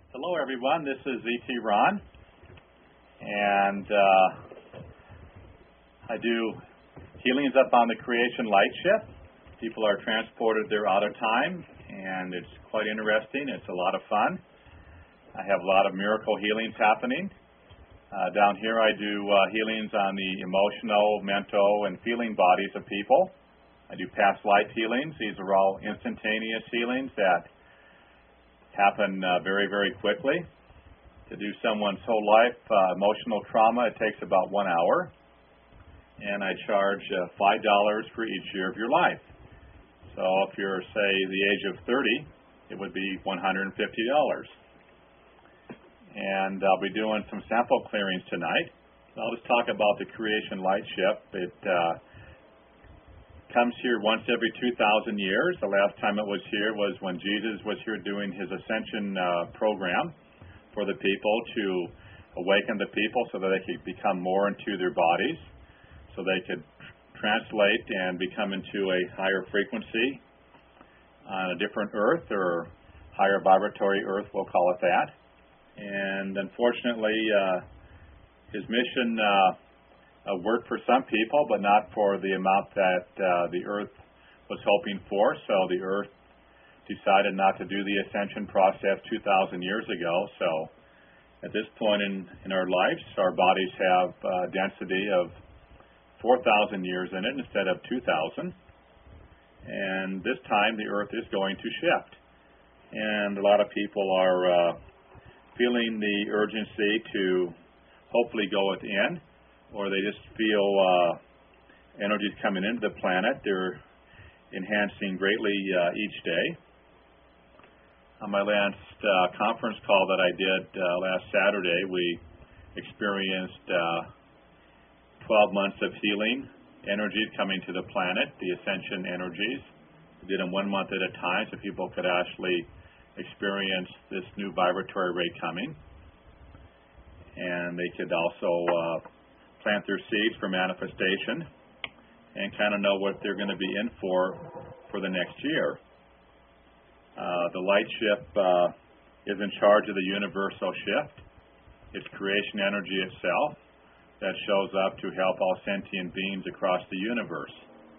Hello, everyone. This is E.T. Ron, and I do healings up on the Creation Light Ship. People are transported there out of time, and it's quite interesting. It's a lot of fun. I have a lot of miracle healings happening. Down here, I do healings on the emotional, mental, and feeling bodies of people. I do past life healings. These are all instantaneous healings that happen very, very quickly. To do someone's whole life emotional trauma, it takes about 1 hour, and I charge $5 for each year of your life. So if you're, say, the age of 30, it would be $150. And I'll be doing some sample clearings tonight. I'll just talk about the Creation Light Ship. It comes here once every 2,000 years. The last time it was here was when Jesus was here doing his ascension program for the people to awaken the people so that they could become more into their bodies, so they could translate and become into a higher frequency on a different earth, or higher vibratory earth, we'll call it that. And unfortunately, his mission worked for some people, but not for the amount that the Earth was hoping for. So the Earth decided not to do the ascension process 2,000 years ago. So at this point in our lives, our bodies have a density of 4,000 years in it instead of 2,000. And this time the Earth is going to shift. And a lot of people are feeling the urgency to hopefully go within, or they just feel energies coming into the planet. They're enhancing greatly each day. On my last conference call that I did last Saturday, we experienced 12 months of healing energies coming to the planet, the ascension energies. We did them 1 month at a time so people could actually experience this new vibratory rate coming. And they could also plant their seeds for manifestation and kind of know what they're going to be in for the next year. The light ship is in charge of the universal shift. It's creation energy itself that shows up to help all sentient beings across the universe.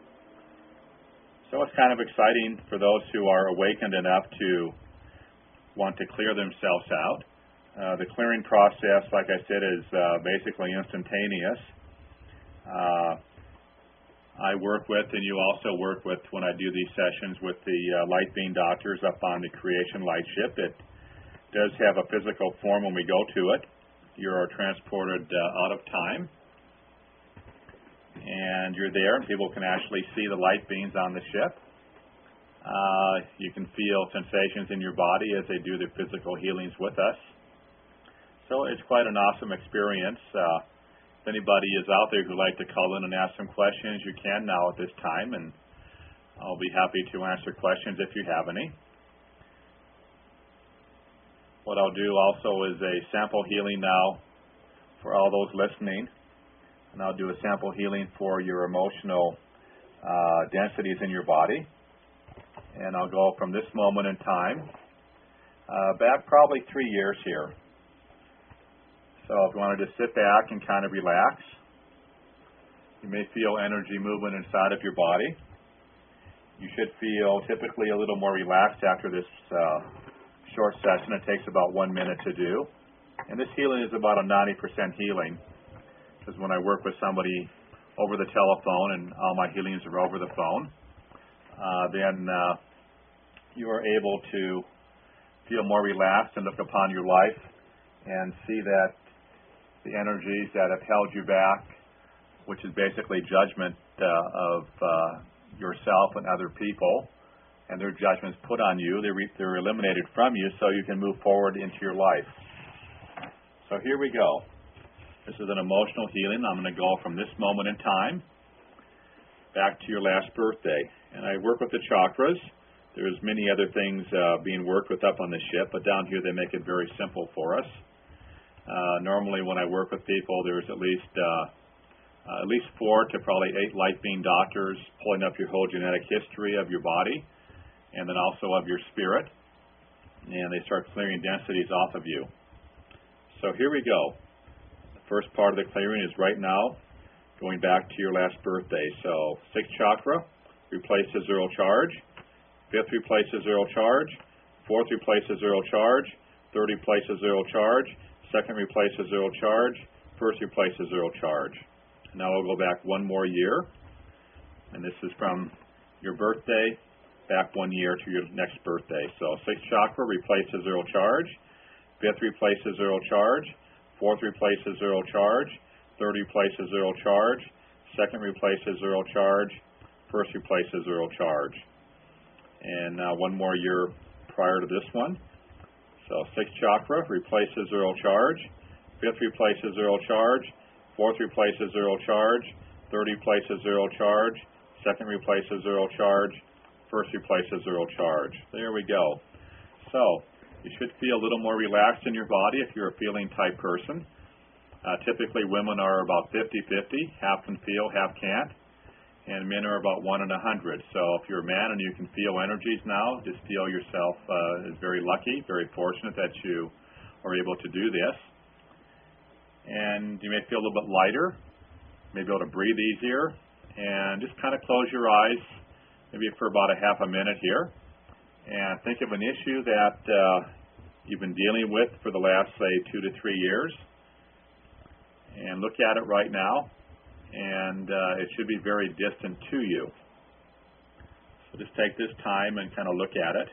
So it's kind of exciting for those who are awakened enough to want to clear themselves out. The clearing process, like I said, is basically instantaneous. I work with, and you also work with, when I do these sessions, with the light being doctors up on the Creation Light Ship. It does have a physical form when we go to it. You are transported out of time, and you're there, and people can actually see the light beings on the ship. You can feel sensations in your body as they do their physical healings with us. So it's quite an awesome experience. If anybody is out there who'd like to call in and ask some questions, you can now at this time, and I'll be happy to answer questions if you have any. What I'll do also is a sample healing now for all those listening, and I'll do a sample healing for your emotional densities in your body. And I'll go from this moment in time back probably 3 years here. So if you want to just sit back and kind of relax, you may feel energy movement inside of your body. You should feel typically a little more relaxed after this short session. It takes about 1 minute to do. And this healing is about a 90% healing, because when I work with somebody over the telephone, and all my healings are over the phone, then you are able to feel more relaxed and look upon your life and see that the energies that have held you back, which is basically judgment of yourself and other people, and their judgments put on you, they're eliminated from you so you can move forward into your life. So here we go. This is an emotional healing. I'm going to go from this moment in time back to your last birthday. And I work with the chakras. There's many other things being worked with up on the ship, but down here they make it very simple for us. Normally when I work with people, there's at least 4 to probably 8 light being doctors pulling up your whole genetic history of your body, and then also of your spirit. and they start clearing densities off of you. So here we go. The first part of the clearing is right now, going back to your last birthday. So 6th chakra, replaces 0 charge. 5th replaces 0 charge. 4th replaces 0 charge. 3rd replaces 0 charge. 2nd replaces 0 charge. 1st replaces 0 charge. Now we'll go back one more year, and this is from your birthday back 1 year to your next birthday. So 6th chakra replaces 0 charge. 5th replaces 0 charge. 4th replaces 0 charge. 3rd replaces 0 charge. 2nd replaces 0 charge. 1st replaces 0 charge. And now one more year prior to this one. So 6th chakra replaces 0 charge. 5th replaces 0 charge. 4th replaces 0 charge. 3rd replaces 0 charge. 2nd replaces 0 charge. 1st replaces 0 charge. There we go. So you should feel a little more relaxed in your body if you're a feeling type person. Typically women are about 50-50, half can feel, half can't, and men are about 1 in 100. So if you're a man and you can feel energies now, just feel yourself as very lucky, very fortunate that you are able to do this. And you may feel a little bit lighter, may be able to breathe easier, and just kind of close your eyes maybe for about a half a minute here, and think of an issue that you've been dealing with for the last, say, 2 to 3 years, and look at it right now, and it should be very distant to you. So just take this time and kind of look at it.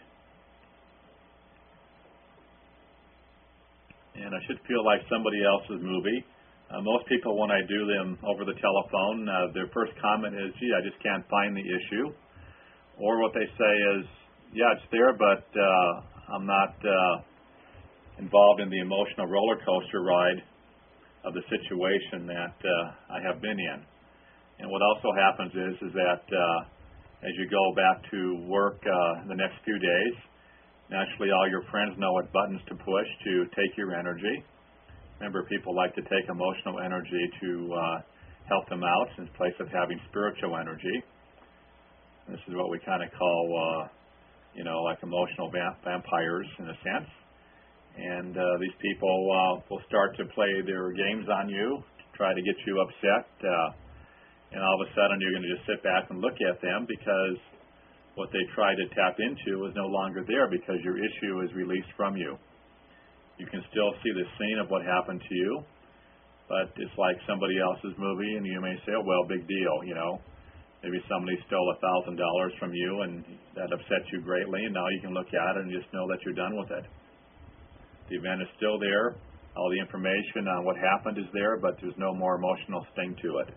And I should feel like somebody else's movie. Most people, when I do them over the telephone, their first comment is, gee, I just can't find the issue. Or what they say is, yeah, it's there, but I'm not involved in the emotional roller coaster ride of the situation that I have been in. And what also happens is that as you go back to work the next few days, naturally all your friends know what buttons to push to take your energy. Remember, people like to take emotional energy to help them out in place of having spiritual energy. This is what we kind of call, like emotional vampires in a sense. And these people will start to play their games on you, to try to get you upset. And all of a sudden you're going to just sit back and look at them because what they try to tap into is no longer there because your issue is released from you. You can still see the scene of what happened to you, but it's like somebody else's movie, and you may say, oh, well, big deal, Maybe somebody stole $1,000 from you, and that upset you greatly, and now you can look at it and just know that you're done with it. The event is still there. All the information on what happened is there, but there's no more emotional sting to it.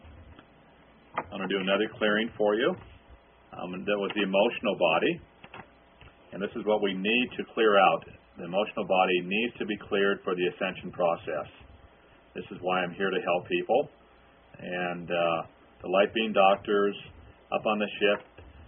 I'm going to do another clearing for you. That was the emotional body, and this is what we need to clear out. The emotional body needs to be cleared for the ascension process. This is why I'm here to help people. And the light being doctors up on the ship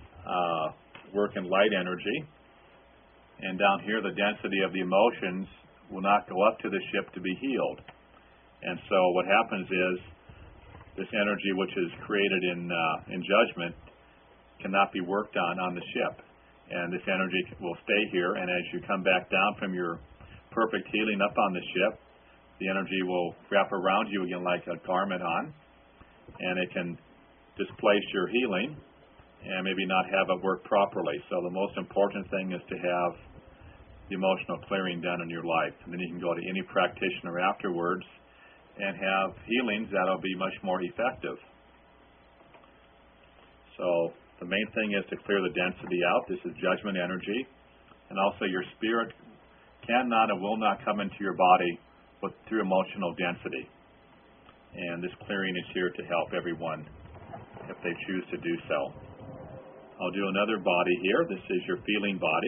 work in light energy. And down here, the density of the emotions will not go up to the ship to be healed. And so what happens is this energy, which is created in judgment, cannot be worked on the ship. And this energy will stay here, and as you come back down from your perfect healing up on the ship, the energy will wrap around you again like a garment on, and it can displace your healing and maybe not have it work properly. So the most important thing is to have the emotional clearing done in your life, and then you can go to any practitioner afterwards and have healings that will be much more effective. So the main thing is to clear the density out. This is judgment energy. And also your spirit cannot and will not come into your body through emotional density. And this clearing is here to help everyone if they choose to do so. I'll do another body here. This is your feeling body.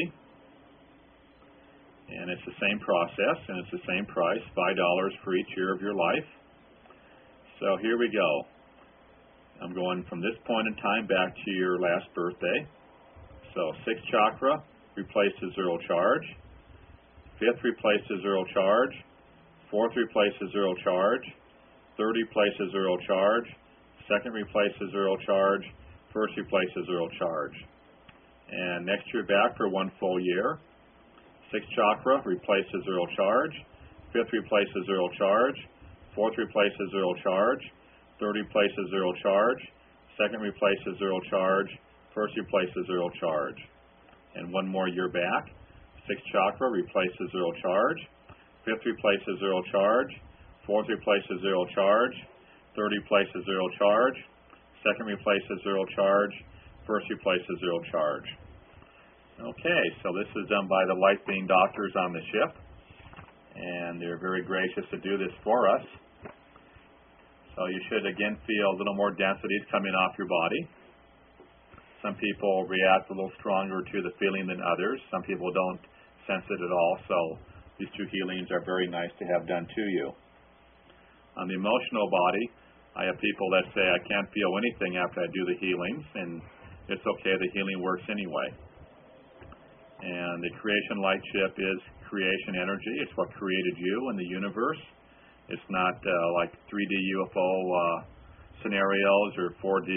And it's the same process, and it's the same price, $5 for each year of your life. So here we go. I'm going from this point in time back to your last birthday. So 6th chakra replaces 0 charge. 5th replaces 0 charge. 4th replaces 0 charge. 3rd replaces 0 charge. 2nd replaces 0 charge. 1st replaces 0 charge. And next year back for 1 full year. Sixth chakra replaces zero charge. Fifth replaces zero charge. Fourth replaces zero charge. Third replaces zero charge. Second replaces zero charge. First replaces zero charge. And one more year back. Sixth chakra replaces zero charge. Fifth replaces zero charge. Fourth replaces zero charge. Third replaces zero charge. Second replaces zero charge. First replaces zero charge. Okay, so this is done by the light being doctors on the ship, and they're very gracious to do this for us. So you should again feel a little more densities coming off your body. Some people react a little stronger to the feeling than others. Some people don't sense it at all, so these two healings are very nice to have done to you. On the emotional body, I have people that say, I can't feel anything after I do the healings, and it's okay, the healing works anyway. And the creation light chip is creation energy. It's what created you and the universe. It's not like 3D UFO scenarios or 4D,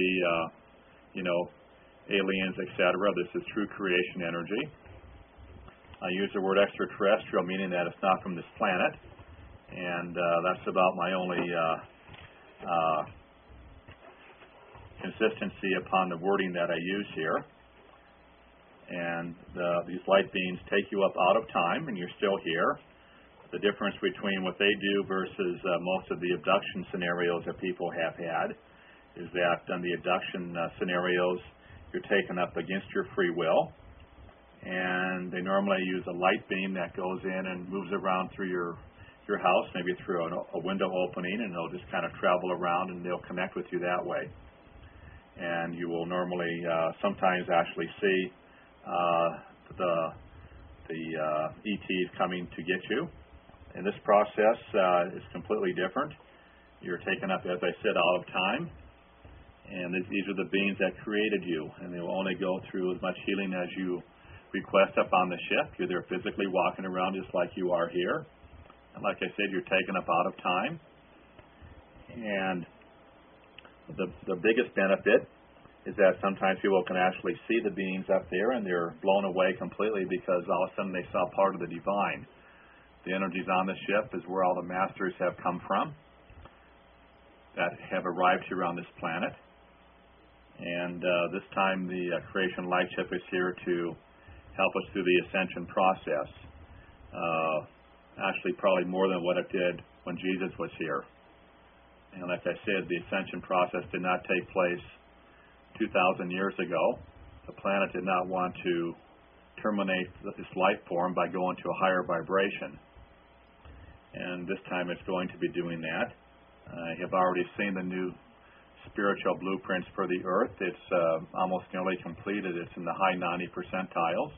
aliens, etc. This is true creation energy. I use the word extraterrestrial, meaning that it's not from this planet, and that's about my only consistency upon the wording that I use here. And these light beams take you up out of time, and you're still here. The difference between what they do versus most of the abduction scenarios that people have had is that on the abduction scenarios, you're taken up against your free will, and they normally use a light beam that goes in and moves around through your house, maybe through a window opening, and they'll just kind of travel around, and they'll connect with you that way. And you will normally sometimes actually see the ETs coming to get you. And this process is completely different. You're taken up, as I said, out of time, and these are the beings that created you, and they will only go through as much healing as you request up on the ship. You're there physically walking around just like you are here. And like I said, you're taken up out of time. And the biggest benefit is that sometimes people can actually see the beings up there, and they're blown away completely because all of a sudden they saw part of the divine. The energies on the ship is where all the masters have come from that have arrived here on this planet. And this time the creation light ship is here to help us through the ascension process. Actually, probably more than what it did when Jesus was here. And like I said, the ascension process did not take place 2,000 years ago. The planet did not want to terminate this life form by going to a higher vibration. And this time it's going to be doing that. I have already seen the new spiritual blueprints for the Earth. It's almost nearly completed. It's in the high 90 percentiles.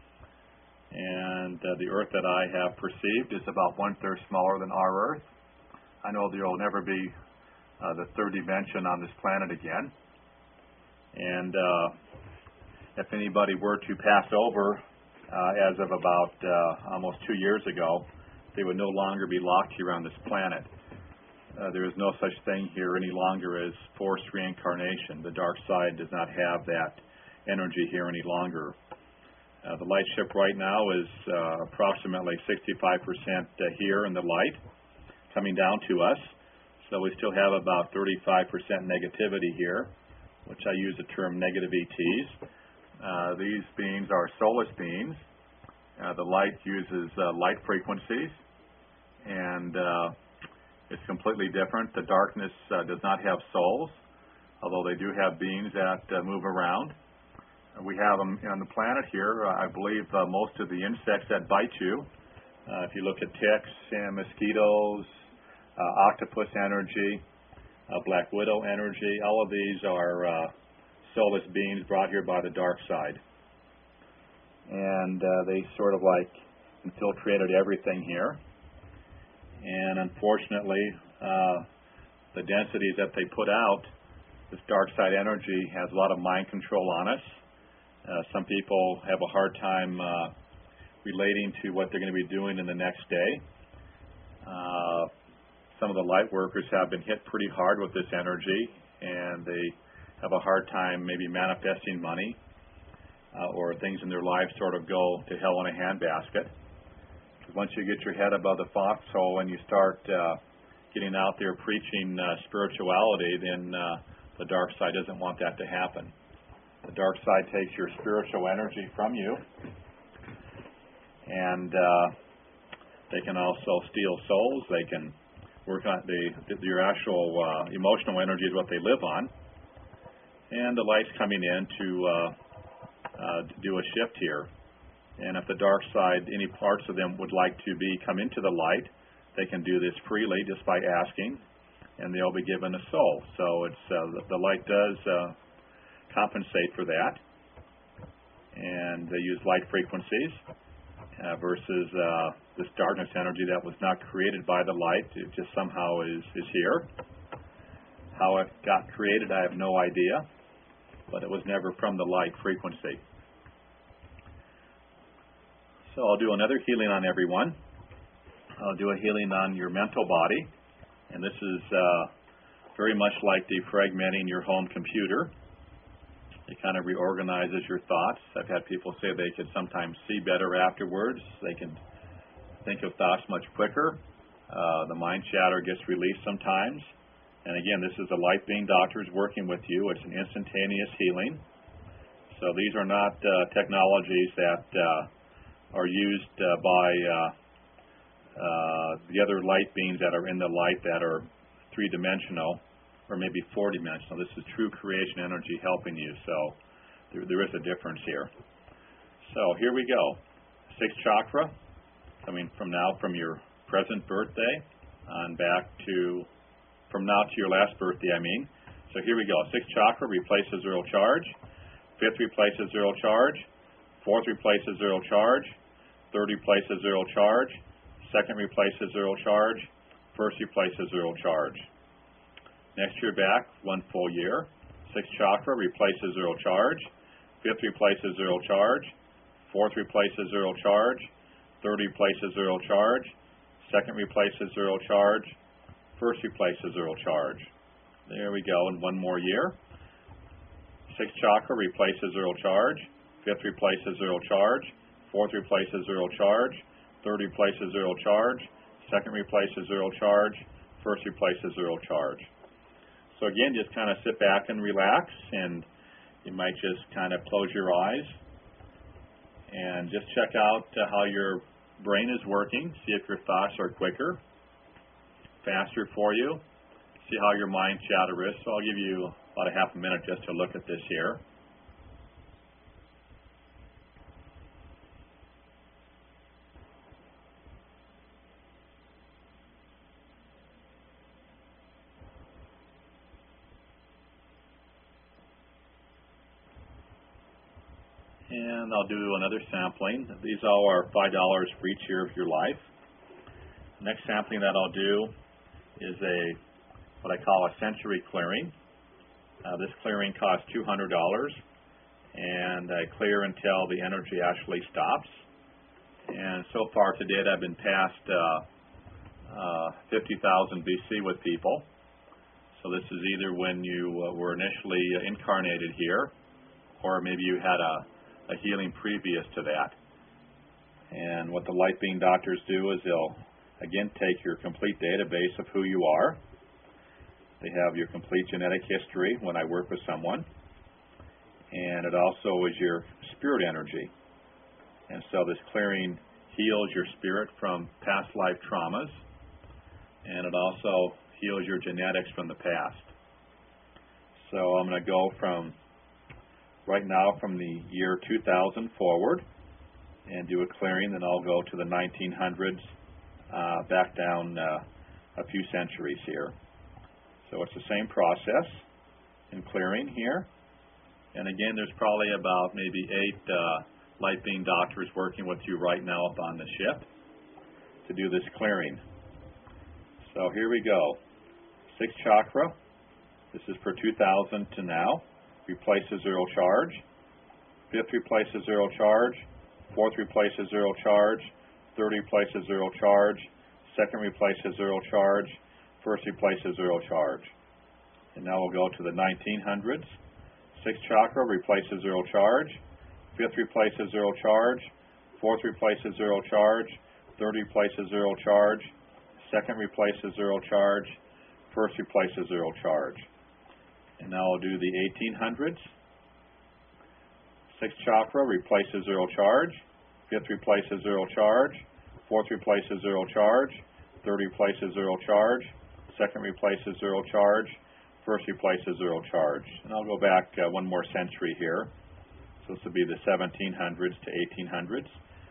And the Earth that I have perceived is about 1/3 smaller than our Earth. I know there will never be the third dimension on this planet again. And if anybody were to pass over as of about almost 2 years ago, they would no longer be locked here on this planet. There is no such thing here any longer as forced reincarnation. The dark side does not have that energy here any longer. The light ship right now is approximately 65% here in the light coming down to us. So we still have about 35% negativity here, which I use the term negative ETs. These beings are soulless beings. The light uses light frequencies, and it's completely different. The darkness does not have souls, although they do have beings that move around. We have them on the planet here. I believe most of the insects that bite you, if you look at ticks and mosquitoes, octopus energy, black widow energy, all of these are soulless beings brought here by the dark side. And they sort of like infiltrated everything here. And unfortunately, the densities that they put out, this dark side energy has a lot of mind control on us. Some people have a hard time relating to what they're going to be doing in the next day. Some of the light workers have been hit pretty hard with this energy, and they have a hard time maybe manifesting money. or things in their lives sort of go to hell in a handbasket. Once you get your head above the foxhole and you start getting out there preaching spirituality, then the dark side doesn't want that to happen. The dark side takes your spiritual energy from you, and they can also steal souls. They can work on your actual emotional energy is what they live on, and the light's coming in to do a shift here. And if the dark side, any parts of them would like to come into the light, they can do this freely just by asking, and they'll be given a soul. So it's the light does compensate for that, and they use light frequencies versus this darkness energy that was not created by the light. It just somehow is here. How it got created, I have no idea, but it was never from the light frequency. So I'll do another healing on everyone. I'll do a healing on your mental body, and this is very much like defragmenting your home computer. It kind of reorganizes your thoughts. I've had people say they could sometimes see better afterwards. They can think of thoughts much quicker. The mind chatter gets released sometimes. And again, this is the light being doctors working with you. It's an instantaneous healing. So these are not technologies that are used by the other light beings that are in the light that are three-dimensional or maybe four-dimensional. This is true creation energy helping you. So there is a difference here. So here we go. Sixth chakra, coming from your present birthday on back to, from now to your last birthday, I mean. So here we go. Sixth chakra replaces zero charge. Fifth replaces zero charge. Fourth replaces zero charge. Third replaces zero charge. Second replaces zero charge. First replaces zero charge. Next year back, 1 full year. Sixth chakra replaces zero charge. Fifth replaces zero charge. Fourth replaces zero charge. Third replaces zero charge. Second replaces zero charge. First replaces zero charge. There we go, in 1 more year. Sixth chakra replaces zero charge. Fifth replaces zero charge. Fourth replaces zero charge. Third replaces zero charge. Second replaces zero charge. First replaces zero charge. So again, just kind of sit back and relax, and you might just kind of close your eyes and just check out how your brain is working. See if your thoughts are quicker, faster for you. See how your mind chatter is. So I'll give you about a half a minute just to look at this here. And I'll do another sampling. These all are $5 for each year of your life. Next sampling that I'll do is what I call a sensory clearing. This clearing costs $200, and I clear until the energy actually stops. And so far to date, I've been past 50,000 BC with people. So this is either when you were initially incarnated here, or maybe you had a healing previous to that. And what the light being doctors do is they'll again take your complete database of who you are. They have your complete genetic history when I work with someone, and it also is your spirit energy. And so this clearing heals your spirit from past life traumas, and it also heals your genetics from the past. So I'm going to go from right now from the year 2000 forward and do a clearing, then I'll go to the 1900s, back down a few centuries here. So it's the same process in clearing here. And again, there's probably about maybe 8 light being doctors working with you right now up on the ship to do this clearing. So here we go. Sixth chakra. This is for 2000 to now. Replaces zero charge. Fifth replaces zero charge. Fourth replaces zero charge. Third replaces zero charge. Second replaces zero charge. First replaces zero charge. And now we'll go to the 1900s. Sixth chakra replaces zero charge. fifth replaces zero charge, fourth replaces zero charge, third replaces zero charge, second replaces zero charge, first replaces zero charge. And now I'll do the 1800s. Sixth chakra replaces zero charge, fifth replaces zero charge, fourth replaces zero charge, third replaces zero charge, second replaces zero charge, first replaces zero charge. And I'll go back one more century here. So this will be the 1700s to 1800s.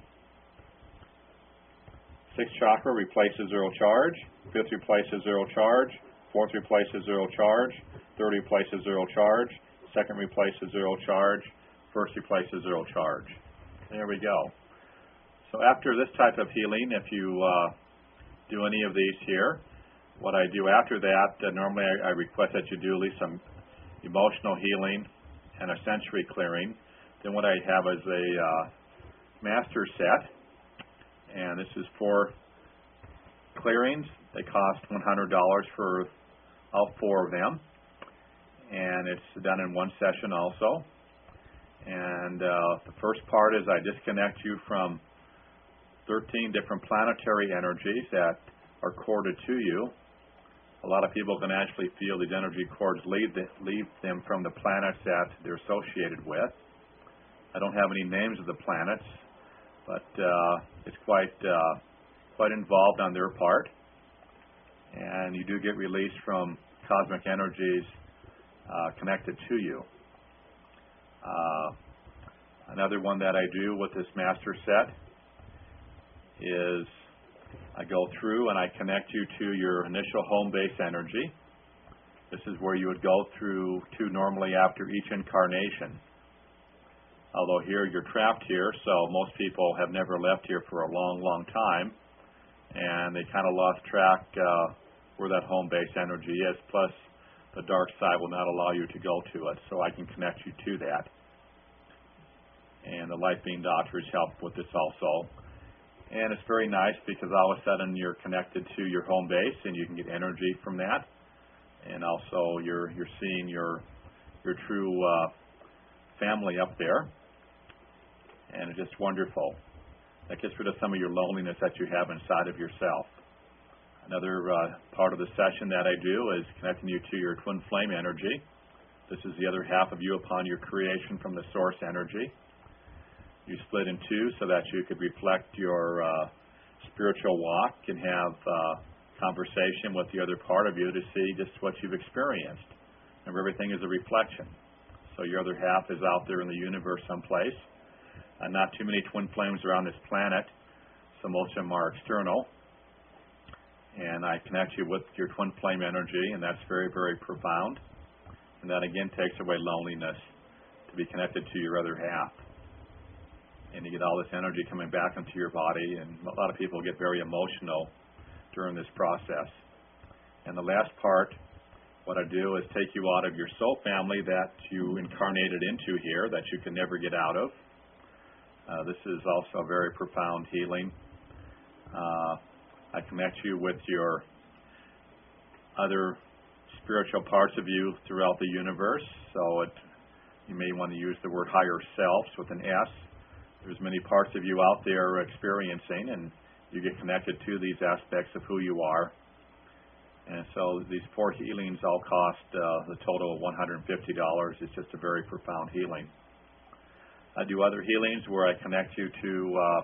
Sixth chakra replaces zero charge, fifth replaces zero charge, fourth replaces zero charge, third replaces zero charge, second replaces zero charge, first replaces zero charge. There we go. So after this type of healing, if you do any of these here, what I do after that, normally I request that you do at least some emotional healing and a sensory clearing. Then what I have is a master set, and this is 4 clearings. They cost $100 for all 4 of them, and it's done in one session also. And the first part is I disconnect you from 13 different planetary energies that are corded to you. A lot of people can actually feel these energy cords leave them from the planets that they're associated with. I don't have any names of the planets, but it's quite involved on their part. And you do get released from cosmic energies connected to you. Another one that I do with this master set is I go through and I connect you to your initial home base energy. This is where you would go through to normally after each incarnation. Although here you're trapped here, so most people have never left here for a long, long time, and they kind of lost track where that home base energy is. Plus, the dark side will not allow you to go to it, so I can connect you to that. And the light being doctors help with this also. And it's very nice because all of a sudden you're connected to your home base and you can get energy from that. And also you're seeing your true family up there. And it's just wonderful. That gets rid of some of your loneliness that you have inside of yourself. Another part of the session that I do is connecting you to your twin flame energy. This is the other half of you upon your creation from the source energy. You split in two so that you could reflect your spiritual walk and have conversation with the other part of you to see just what you've experienced. Remember, everything is a reflection. So your other half is out there in the universe someplace. Not too many twin flames are on this planet, so most of them are external. And I connect you with your twin flame energy, and that's very, very profound. And that again takes away loneliness, to be connected to your other half. And you get all this energy coming back into your body, and a lot of people get very emotional during this process. And the last part, what I do is take you out of your soul family that you incarnated into here, that you can never get out of. This is also very profound healing. I connect you with your other spiritual parts of you throughout the universe. So you may want to use the word higher selves with an S. There's many parts of you out there experiencing, and you get connected to these aspects of who you are. And so these 4 healings all cost the total of $150. It's just a very profound healing. I do other healings where I connect you to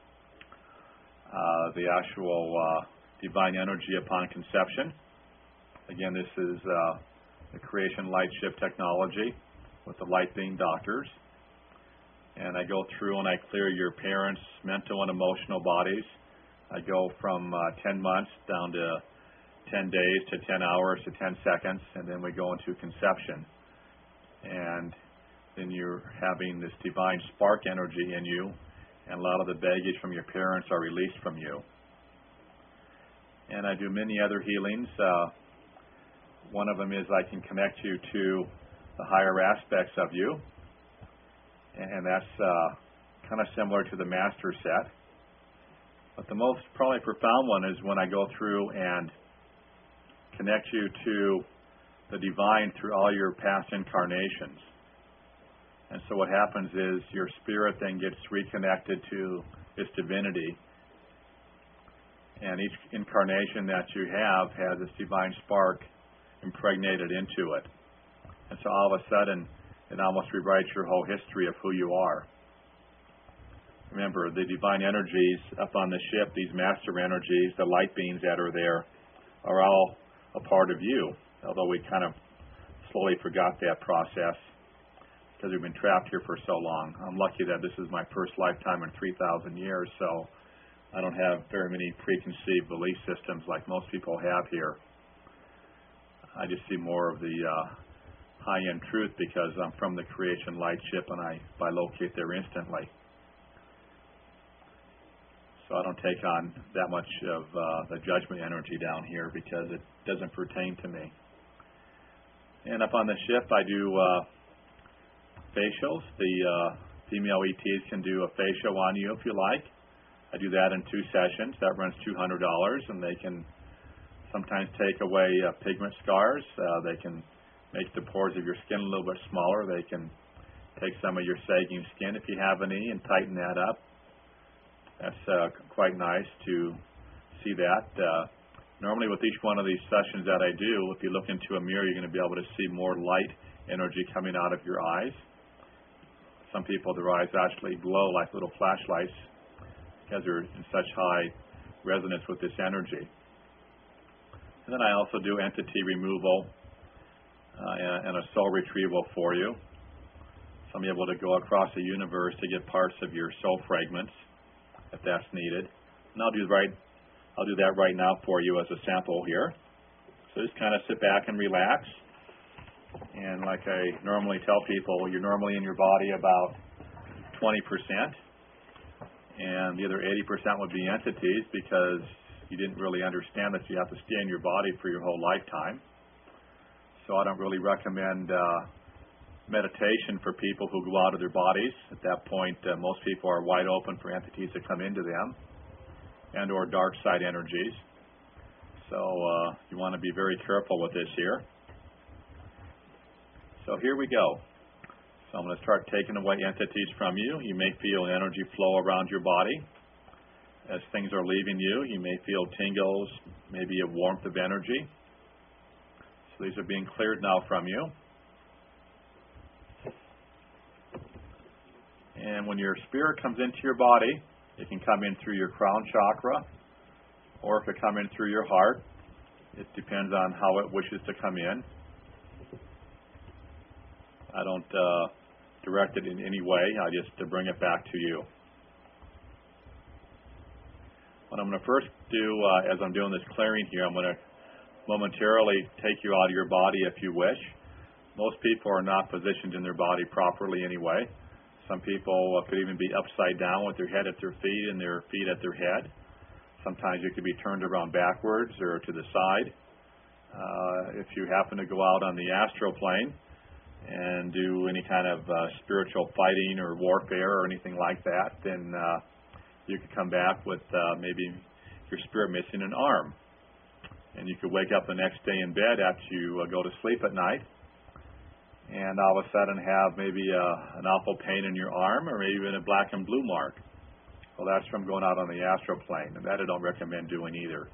the actual divine energy upon conception. Again, this is the creation light shift technology with the light being doctors. And I go through and I clear your parents' mental and emotional bodies. I go from 10 months down to 10 days to 10 hours to 10 seconds, and then we go into conception. And then you're having this divine spark energy in you, and a lot of the baggage from your parents are released from you. And I do many other healings. One of them is I can connect you to the higher aspects of you, and that's kind of similar to the master set. But the most probably profound one is when I go through and connect you to the divine through all your past incarnations. And so what happens is your spirit then gets reconnected to its divinity. And each incarnation that you have has this divine spark impregnated into it. And so all of a sudden, it almost rewrites your whole history of who you are. Remember, the divine energies up on the ship, these master energies, the light beings that are there, are all a part of you, although we kind of slowly forgot that process because we've been trapped here for so long. I'm lucky that this is my first lifetime in 3,000 years, so I don't have very many preconceived belief systems like most people have here. I just see more of the high-end truth because I'm from the creation light ship and I locate there instantly. So I don't take on that much of the judgment energy down here because it doesn't pertain to me. And up on the ship, I do facials. The female ETs can do a facial on you if you like. I do that in 2 sessions. That runs $200, and they can sometimes take away pigment scars. They can make the pores of your skin a little bit smaller. They can take some of your sagging skin if you have any and tighten that up. That's quite nice to see that. Normally with each one of these sessions that I do, if you look into a mirror, you're going to be able to see more light energy coming out of your eyes. Some people, their eyes actually glow like little flashlights because they're in such high resonance with this energy. And then I also do entity removal and a soul retrieval for you. So I'm able to go across the universe to get parts of your soul fragments if that's needed. And I'll do that right now for you as a sample here. So just kind of sit back and relax. And like I normally tell people, you're normally in your body about 20%, and the other 80% would be entities because you didn't really understand that you have to stay in your body for your whole lifetime. So I don't really recommend meditation for people who go out of their bodies. At that point, most people are wide open for entities to come into them and or dark side energies. So you want to be very careful with this here. So here we go. So I'm going to start taking away entities from you. You may feel energy flow around your body. As things are leaving you, you may feel tingles, maybe a warmth of energy. So these are being cleared now from you. And when your spirit comes into your body, it can come in through your crown chakra, or if it comes in through your heart. It depends on how it wishes to come in. I don't direct it in any way. I just bring it back to you. What I'm going to first do, as I'm doing this clearing here, I'm going to momentarily take you out of your body if you wish. Most people are not positioned in their body properly anyway. Some people could even be upside down with their head at their feet and their feet at their head. Sometimes you could be turned around backwards or to the side. If you happen to go out on the astral plane and do any kind of spiritual fighting or warfare or anything like that, then you could come back with maybe your spirit missing an arm. And you could wake up the next day in bed after you go to sleep at night and all of a sudden have maybe an awful pain in your arm or maybe even a black and blue mark. Well, that's from going out on the astral plane, and that I don't recommend doing either.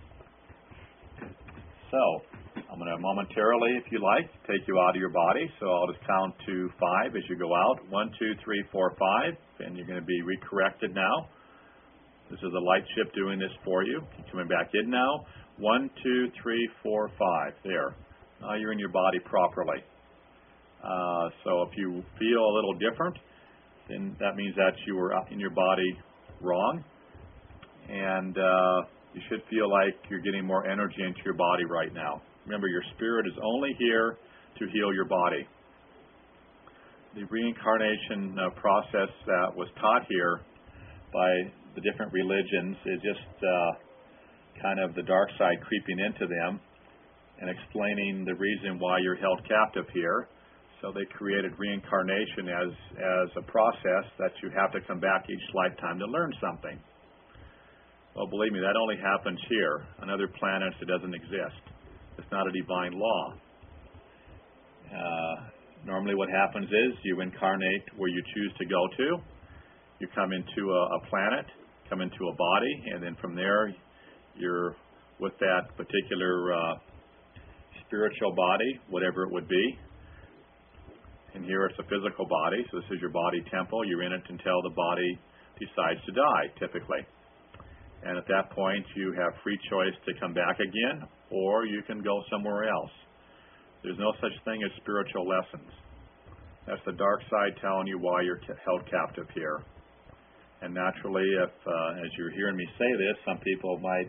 So I'm going to momentarily, if you like, take you out of your body. So I'll just count to 5 as you go out. 1, 2, 3, 4, 5. And you're going to be recorrected now. This is a light ship doing this for you. You're coming back in now. 1, 2, 3, 4, 5. There. Now you're in your body properly. So if you feel a little different, then that means that you were in your body wrong. And you should feel like you're getting more energy into your body right now. Remember, your spirit is only here to heal your body. The reincarnation process that was taught here by the different religions is just kind of the dark side creeping into them and explaining the reason why you're held captive here. So they created reincarnation as a process that you have to come back each lifetime to learn something. Well, believe me, that only happens here. On other planets, it doesn't exist. It's not a divine law. Normally what happens is you incarnate where you choose to go to. You come into a planet, come into a body, and then from there you're with that particular spiritual body, whatever it would be. And here it's a physical body, so this is your body temple. You're in it until the body decides to die, typically. And at that point, you have free choice to come back again, or you can go somewhere else. There's no such thing as spiritual lessons. That's the dark side telling you why you're held captive here. And naturally, if as you're hearing me say this, some people might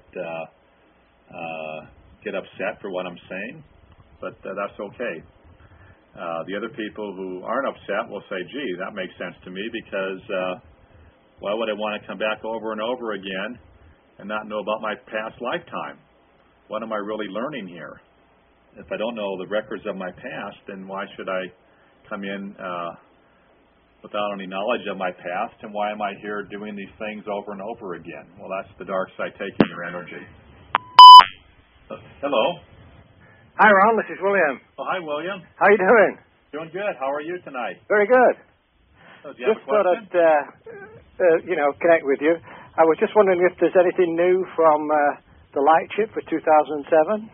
get upset for what I'm saying, but that's okay. The other people who aren't upset will say, gee, that makes sense to me, because why would I want to come back over and over again and not know about my past lifetime? What am I really learning here? If I don't know the records of my past, then why should I come in without any knowledge of my past, and why am I here doing these things over and over again? Well, that's the dark side taking your energy. Hello. Hi, Ron. This is William. Oh, hi, William. How are you doing? Doing good. How are you tonight? Very good. So, do you have a thought question? I'd, connect with you. I was just wondering if there's anything new from the light ship for 2007.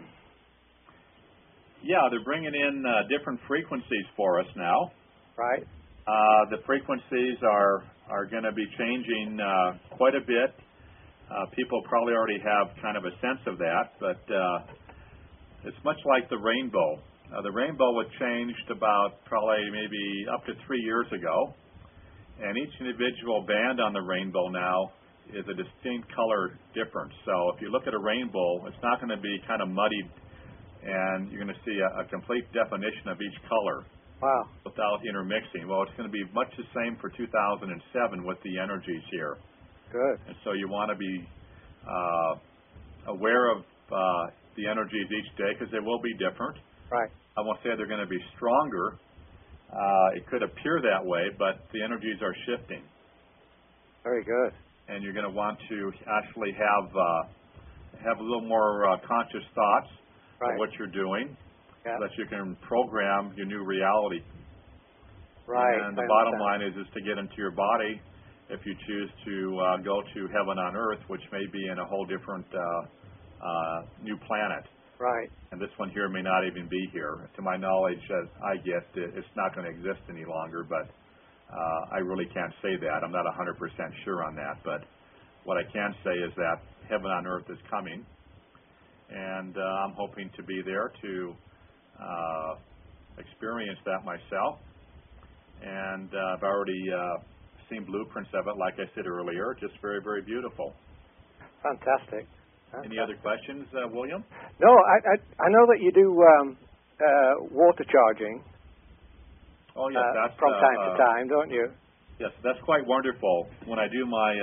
Yeah, they're bringing in different frequencies for us now. Right. The frequencies are going to be changing quite a bit. People probably already have kind of a sense of that, but it's much like the rainbow. The rainbow was changed about probably maybe up to 3 years ago, and each individual band on the rainbow now is a distinct color difference. So if you look at a rainbow, it's not going to be kind of muddied, and you're going to see a complete definition of each color. Wow. Without intermixing. Well, it's going to be much the same for 2007 with the energies here. Good. And so you want to be aware of the energies each day, because they will be different. Right. I won't say they're going to be stronger. It could appear that way, but the energies are shifting. Very good. And you're going to want to actually have a little more conscious thoughts of what you're doing. Yeah. So that you can program your new reality. Right. And the bottom line is to get into your body if you choose to go to heaven on earth, which may be in a whole different new planet. Right. And this one here may not even be here. To my knowledge, as I get, it's not going to exist any longer, but I really can't say that. I'm not 100% sure on that, but what I can say is that heaven on earth is coming, and I'm hoping to be there to experience that myself, and I've already seen blueprints of it, like I said earlier. Just very, very beautiful. Fantastic. Any other questions, William? No, I know that you do water charging. Oh, yes, that's from time to time, don't you? Yes, that's quite wonderful. When I do my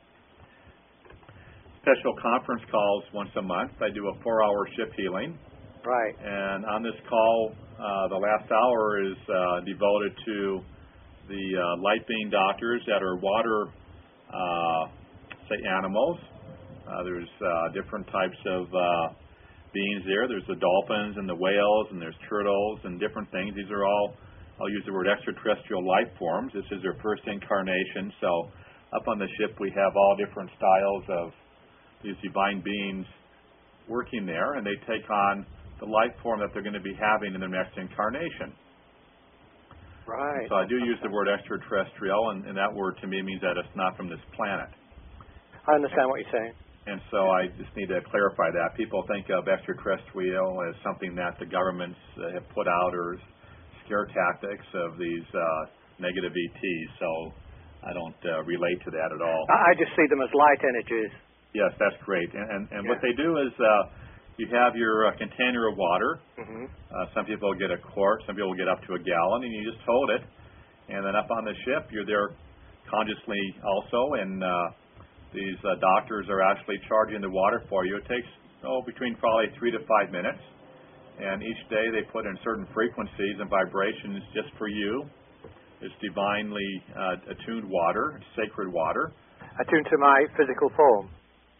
special conference calls once a month, I do a 4-hour ship healing. Right. And on this call, the last hour is devoted to the light being doctors that are water, say, animals. There's different types of beings there. There's the dolphins and the whales, and there's turtles and different things. These are all, I'll use the word extraterrestrial life forms. This is their first incarnation. So up on the ship we have all different styles of these divine beings working there, and they take on the life form that they're going to be having in their next incarnation. Right. So I do use the word extraterrestrial, and that word to me means that it's not from this planet. I understand what you're saying. And so I just need to clarify that. People think of extraterrestrial as something that the governments have put out, or scare tactics of these negative ETs, so I don't relate to that at all. I just see them as light energies. Yes, that's great. And what they do is you have your container of water. Mm-hmm. Some people get a quart, some people get up to a gallon, and you just hold it. And then up on the ship, you're there consciously also, and these doctors are actually charging the water for you. It takes between probably 3 to 5 minutes. And each day they put in certain frequencies and vibrations just for you. It's divinely attuned water, sacred water. Attuned to my physical form?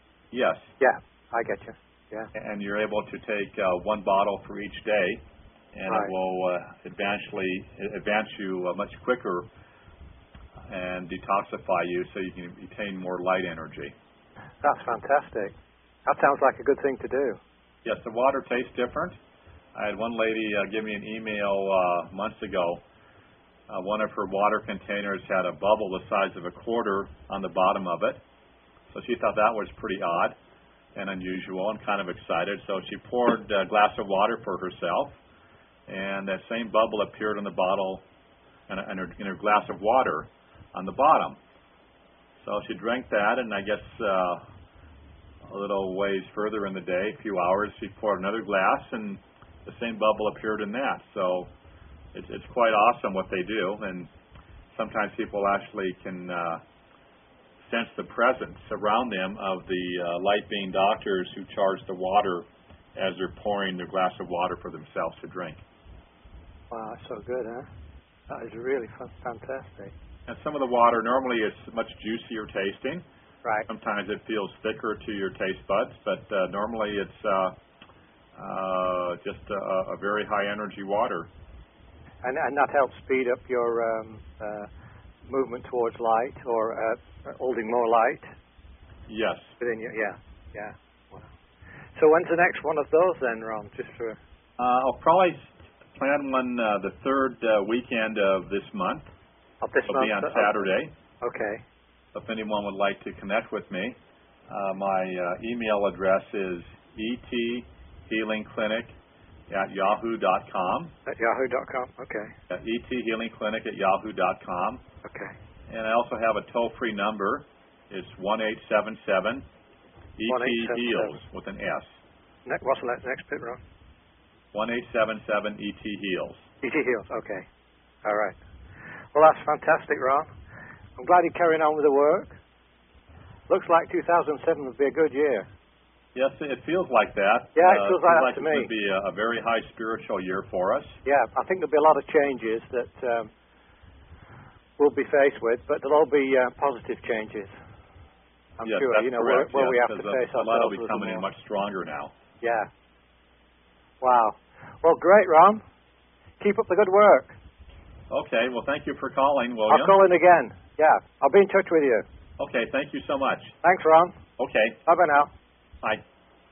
Yes. Yeah, I get you. Yeah. And you're able to take one bottle for each day, and right. it will advance you much quicker and detoxify you so you can retain more light energy. That's fantastic. That sounds like a good thing to do. Yes, the water tastes different. I had one lady give me an email months ago. One of her water containers had a bubble the size of a quarter on the bottom of it. So she thought that was pretty odd and unusual and kind of excited. So she poured a glass of water for herself, and that same bubble appeared in the bottle in her glass of water on the bottom. So she drank that, and I guess a little ways further in the day, a few hours, she poured another glass, and the same bubble appeared in that. So it's quite awesome what they do, and sometimes people actually can sense the presence around them of the light being doctors who charge the water as they're pouring their glass of water for themselves to drink. Wow, that's so good, huh? That is really fantastic. And some of the water normally is much juicier tasting. Right. Sometimes it feels thicker to your taste buds, but normally it's just a very high energy water. And that helps speed up your movement towards light, or holding more light. Yes. Within you, yeah. Wow. So when's the next one of those then, Ron? Just for. I'll probably plan one the third weekend of this month. Of this month. It'll be on Saturday. Okay. If anyone would like to connect with me, my email address is ethealingclinic@yahoo.com. At yahoo.com, okay. ethealingclinic@yahoo.com. Okay. And I also have a toll-free number. It's 1-877-ET-HEALS with an S. What's the next bit, Ron? 1-877-ET-HEALS. ET-HEALS, okay. All right. Well, that's fantastic, Ron. I'm glad you're carrying on with the work. Looks like 2007 will be a good year. Yes, it feels like that. Yeah, it feels like that to me. It would be a very high spiritual year for us. Yeah, I think there'll be a lot of changes that we'll be faced with, but they'll all be positive changes. I'm yes, sure. That's correct. Where we have to face ourselves. A lot will be coming in much stronger now. Yeah. Wow. Well, great, Ron. Keep up the good work. Okay. Well, thank you for calling, William. I'll call in again. Yeah. I'll be in touch with you. Okay. Thank you so much. Thanks, Ron. Okay. Bye-bye now. Bye.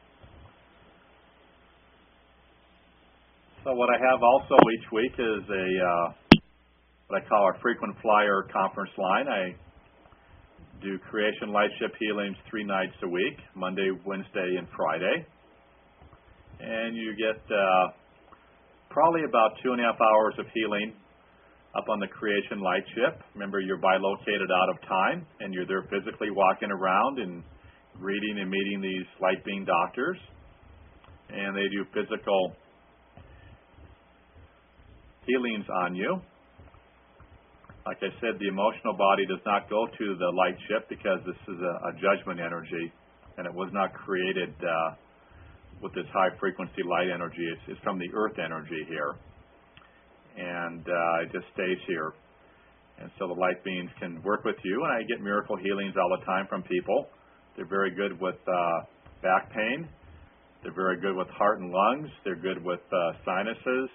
So what I have also each week is what I call our frequent flyer conference line. I do Creation Lightship healings 3 nights a week, Monday, Wednesday, and Friday. And you get probably about 2.5 hours of healing up on the Creation Lightship. Remember, you're bilocated out of time, and you're there physically walking around and greeting and meeting these light being doctors. And they do physical healings on you. Like I said, the emotional body does not go to the light ship because this is a judgment energy, and it was not created with this high frequency light energy. It's from the earth energy here, and it just stays here. And so the light beings can work with you, and I get miracle healings all the time from people. They're very good with back pain. They're very good with heart and lungs. They're good with sinuses.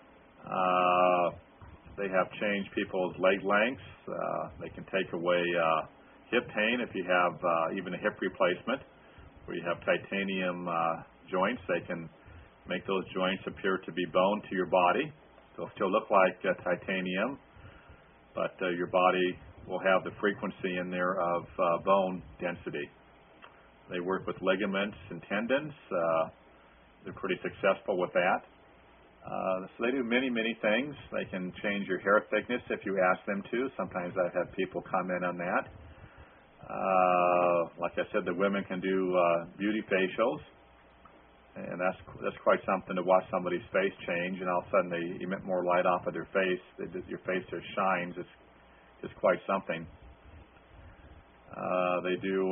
They have changed people's leg lengths. They can take away hip pain if you have even a hip replacement, where you have titanium joints. They can make those joints appear to be bone to your body. They'll still look like titanium, but your body will have the frequency in there of bone density. They work with ligaments and tendons. They're pretty successful with that. So they do many, many things. They can change your hair thickness if you ask them to. Sometimes I've had people comment on that. Like I said, the women can do beauty facials, and that's quite something to watch somebody's face change, and all of a sudden they emit more light off of their face. Your face just shines. It's quite something. They do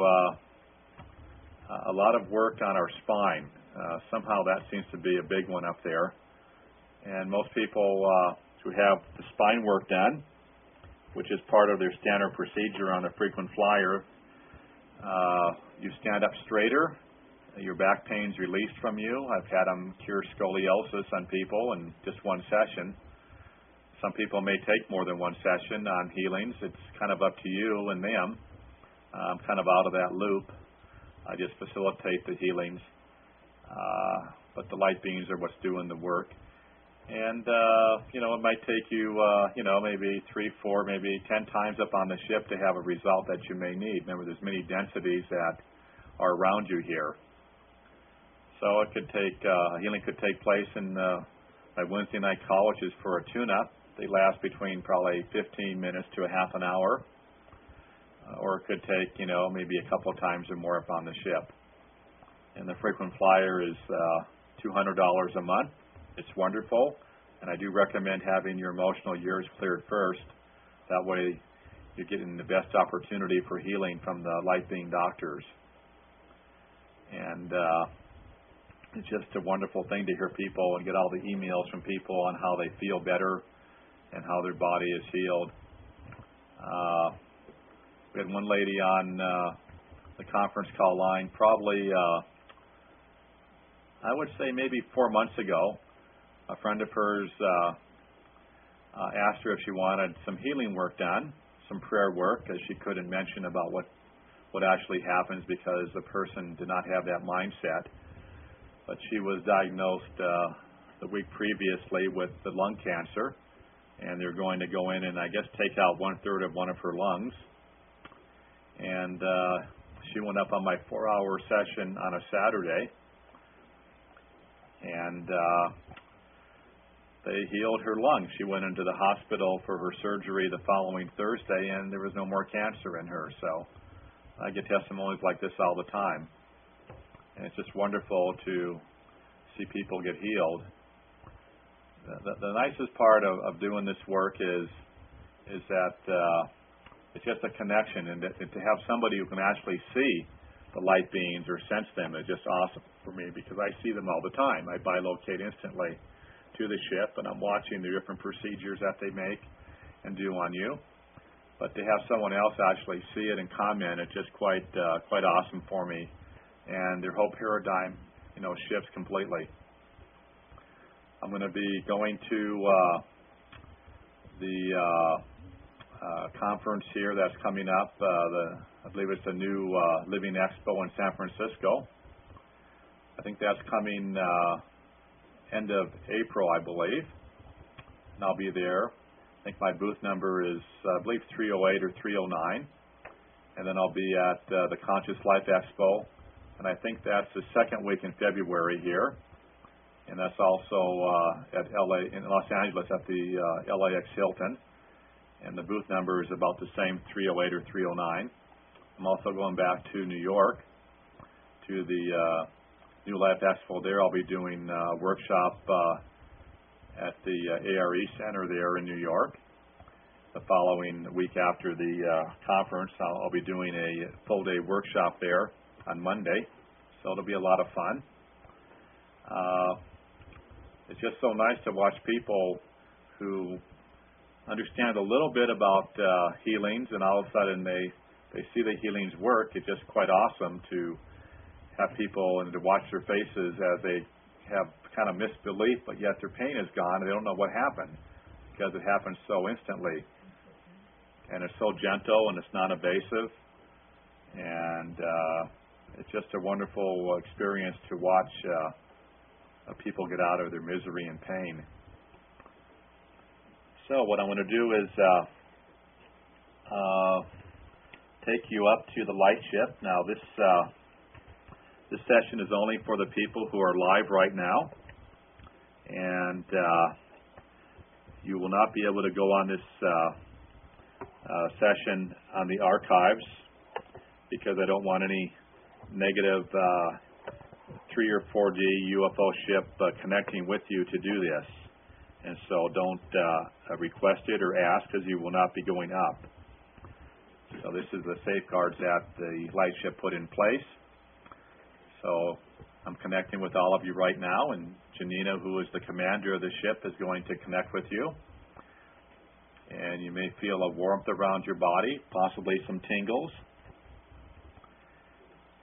a lot of work on our spine. Somehow that seems to be a big one up there. And most people who have the spine work done, which is part of their standard procedure on the frequent flyer, you stand up straighter your back pain's released from you. I've had them cure scoliosis on people in just one session. Some people may take more than one session on healings. It's kind of up to you and them. I'm kind of out of that loop. I just facilitate the healings. But the light beings are what's doing the work. And, it might take you, maybe 3, 4, maybe 10 times up on the ship to have a result that you may need. Remember, there's many densities that are around you here. So it could take, healing could take place in my Wednesday night call, which is for a tune-up. They last between probably 15 minutes to a half an hour. Or it could take, maybe a couple of times or more up on the ship. And the frequent flyer is $200 a month. It's wonderful, and I do recommend having your emotional years cleared first. That way you're getting the best opportunity for healing from the light being doctors. And it's just a wonderful thing to hear people and get all the emails from people on how they feel better and how their body is healed. We had one lady on the conference call line probably, I would say maybe 4 months ago. A friend of hers asked her if she wanted some healing work done, some prayer work, as she couldn't mention about what actually happens because the person did not have that mindset. But she was diagnosed the week previously with the lung cancer, and they're going to go in and, I guess, take out 1/3 of one of her lungs. And she went up on my 4-hour session on a Saturday, and they healed her lungs. She went into the hospital for her surgery the following Thursday, and there was no more cancer in her. So I get testimonies like this all the time. And it's just wonderful to see people get healed. The nicest part of doing this work is that it's just a connection, and to have somebody who can actually see the light beings or sense them is just awesome for me, because I see them all the time. I bilocate instantly to the ship, and I'm watching the different procedures that they make and do on you. But to have someone else actually see it and comment, it's just quite awesome for me. And their whole paradigm, shifts completely. I'm going to be going to the conference here that's coming up. I believe it's the new Living Expo in San Francisco. I think that's coming end of April, I believe, and I'll be there. I think my booth number is, I believe, 308 or 309, and then I'll be at the Conscious Life Expo, and I think that's the second week in February here, and that's also at in Los Angeles at the LAX Hilton, and the booth number is about the same, 308 or 309. I'm also going back to New York to the New Life Expo there. I'll be doing a workshop at the ARE Center there in New York. The following week after the conference, I'll be doing a full-day workshop there on Monday, so it'll be a lot of fun. It's just so nice to watch people who understand a little bit about healings, and all of a sudden they see the healings work. It's just quite awesome to have people and to watch their faces as they have kind of misbelief, but yet their pain is gone and they don't know what happened, because it happens so instantly. And it's so gentle and it's non-invasive, and it's just a wonderful experience to watch people get out of their misery and pain. So what I'm going to do is take you up to the light ship. Now this session is only for the people who are live right now, and you will not be able to go on this session on the archives, because I don't want any negative 3 or 4D UFO ship connecting with you to do this. And so don't request it or ask, because you will not be going up. So this is the safeguards that the light ship put in place. So I'm connecting with all of you right now, and Janina, who is the commander of the ship, is going to connect with you. And you may feel a warmth around your body, possibly some tingles.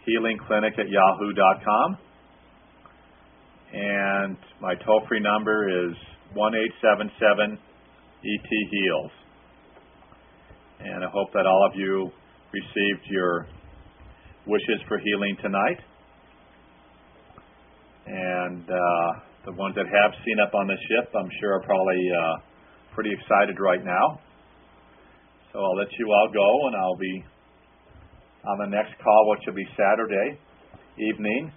healingclinic@yahoo.com. And my toll-free number is 1-877-ET-HEALS. And I hope that all of you received your wishes for healing tonight. And the ones that have seen up on the ship, I'm sure are probably pretty excited right now. So I'll let you all go, and I'll be on the next call, which will be Saturday evening,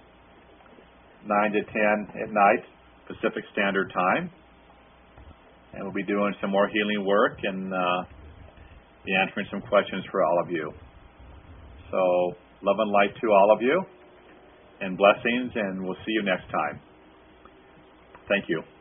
9 to 10 at night, Pacific Standard Time. And we'll be doing some more healing work and be answering some questions for all of you. So, love and light to all of you, and blessings, and we'll see you next time. Thank you.